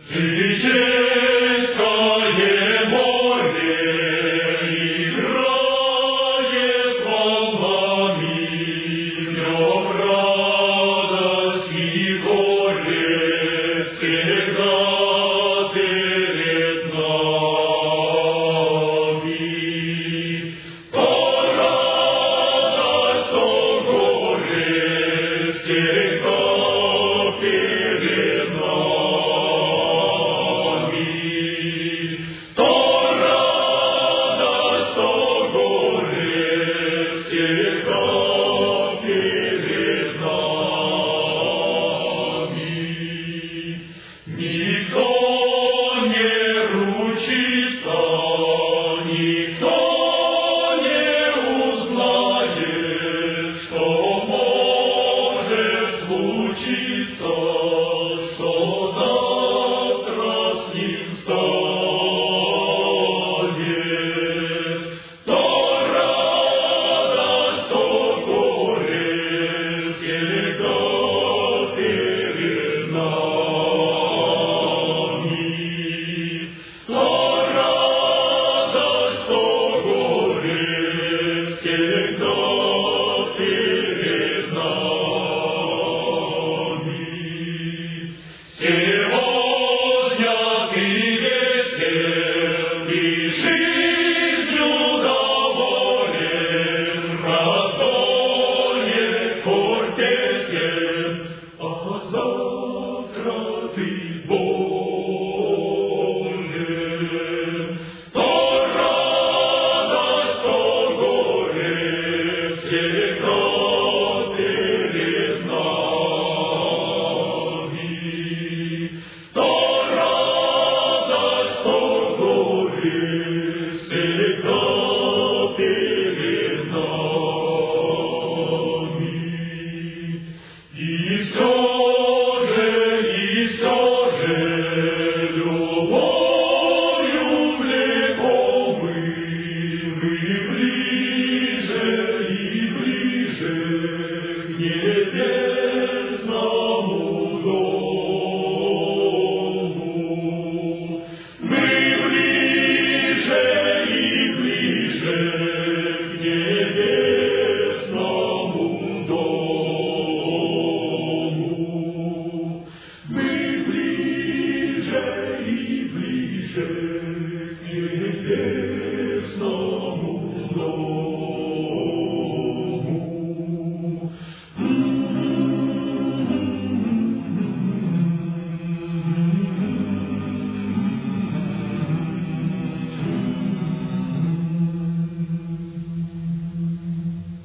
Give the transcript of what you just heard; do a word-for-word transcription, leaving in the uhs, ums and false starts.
Житейское море играет волнами, в нем радость и горе всегда перед нами. То радость, то горе всегда перед нами. Никто не ручится, никто не узнает, что может случиться, что завтра с ним станет. То радость, то горе всегда перед нами. Сегодня ты весел и жизнью доволен, раздолье хоть песен, а завтра ты болен. То радость, то горе всегда перед нами. То радость, то горе всегда перед нами. И все же, и все же, любовью влекомы, мы ближе и ближе к небесному дому. Мы ближе и ближе к небесному дому. Мы ближе и ближе